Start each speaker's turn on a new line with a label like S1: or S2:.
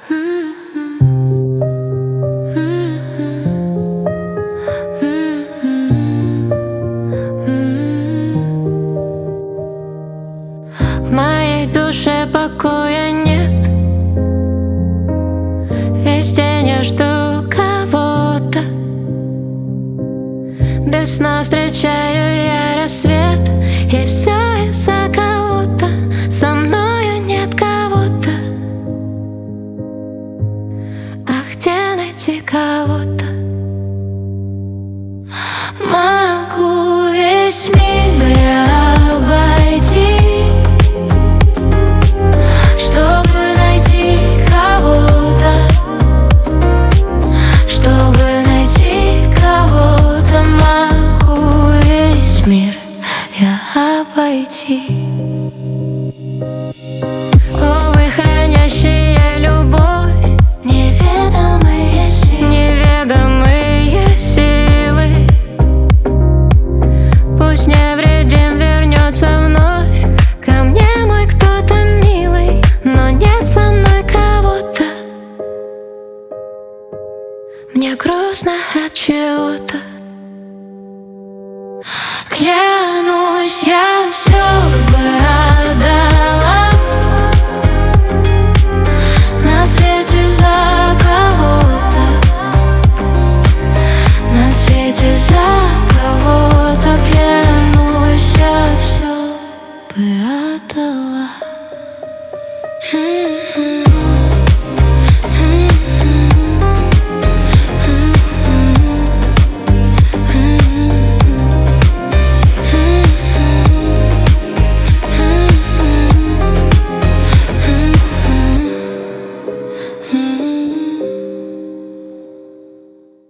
S1: В моей душе покоя нет. Весь день я жду кого-то. Без сна встречаю я рассвет. И все из-за кого-то. Со мною нет кого-то. А где найти кого-то? Могу весь мир я обойти, чтобы найти кого-то, чтобы найти кого-то. Могу весь мир я обойти. Увы, хранящая любовь, неведомые силы. Пусть невредим вернется вновь ко мне мой кто-то милый, но нет со мной кого-то. Мне грустно от чего-то. Клянусь, я все бы отдала на свете за кого-то, на свете за кого-то. Клянусь, я все бы отдала.